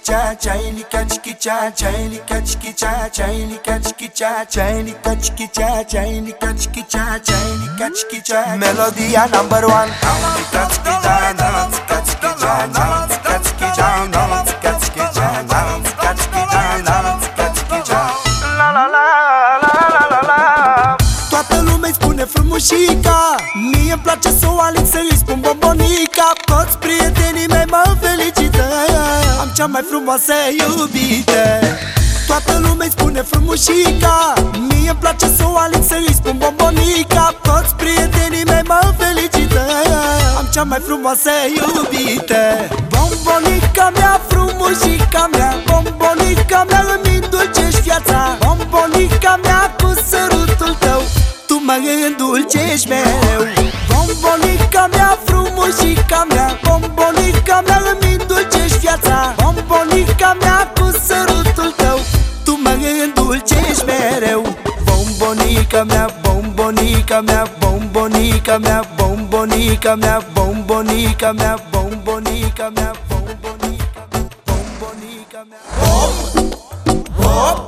cha chaili kachki cha chaili kachki cha chaili kachki cha chaili kachki cha chaili kachki cha chaili kachki cha melodia number 1 kachki cha kachki cha kachki cha kachki cha kachki cha kachki cha la la la la la la. Toată lumea-i spune frumușica, mie-mi place să o aling să-i spun bombonica. Toți prietenii mei mă felicită, am cea mai frumoasă iubită. Toată lumea-i spune frumușica, mie-mi place să o aling să-i spun bombonica. Toți prietenii mei mă felicită, am cea mai frumoasă iubită. Bombonica mea, frumușica mea, bombonica mea, îmi îndulcești viața. Bombonica mea, cu sărutul tău tu mă îndulcești mereu. Bombonica mea, frumușica mea, bombonica mea, îmi îndulcești viața. Bombonica mea, cu sărutul tău tu mă îndulcești mereu. Bombonica mea, bombonica mea, bombonica mea, bombonica mea, bombonica mea, bombonica mea, bombonica mea, bombonica mea. Bom, bom.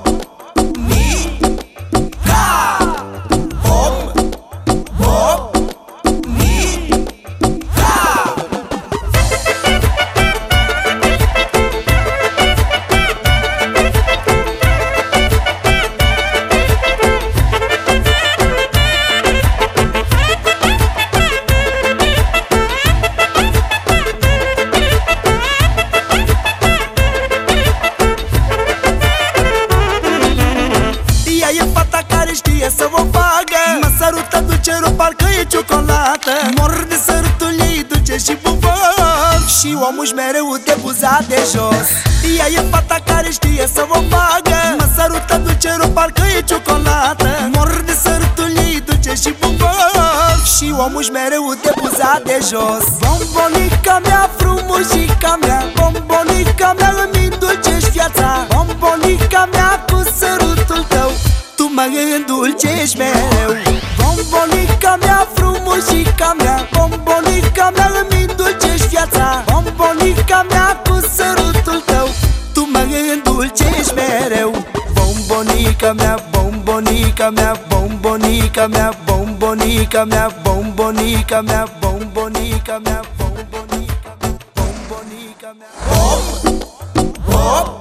Știe să vă facă, mă sărută dulcerul, parcă e ciocolată. Mor de sărutul ei dulce și bufos, și omul-și mereu de buza de jos. Ea e fata care știe să vă facă, mă sărută dulcerul, parcă e ciocolată. Mor de sărutul ei dulce și bufos, și omul-și mereu de buza de jos. Bombonica mea, frumușica mea, bombonica mea, îmi îndulcești viața. Bombonica mea, cu sărutul tău tu mă îndulcești mereu. Bombonica mea, frumușica mea, bombonica mea, îmi îndulcești viața. Bombonica mea, cu sărutul tău tu mă îndulcești mereu. Bombonica mea, bombonica mea, bombonica mea, bombonica mea, bombonica mea, bombonica mea, bombonica mea, bombonica mea. Bom, bom.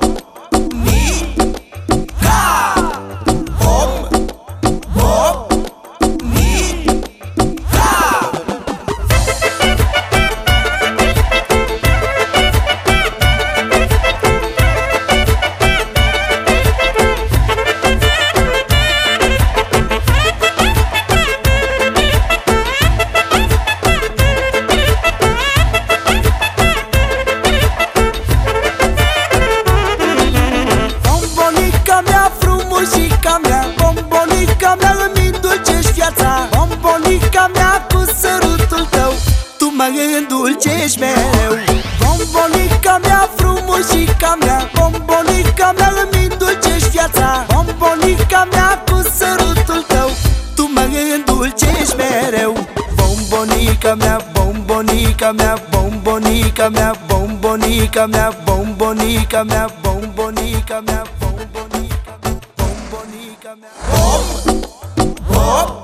Bombonica mea, bombonica mea, îmi îndulcești viața. Bombonica mea, cu sărutul tău tu mă îndulcești mereu. Bombonica mea, frumușica mea, bombonica mea, îmi îndulcești viața. Bombonica mea, cu sărutul tău tu mă îndulcești mereu. Bombonica mea, bombonica mea, bombonica mea, bombonica mea, bombonica mea, bombonica mea, bombonica mea. Bom, bom.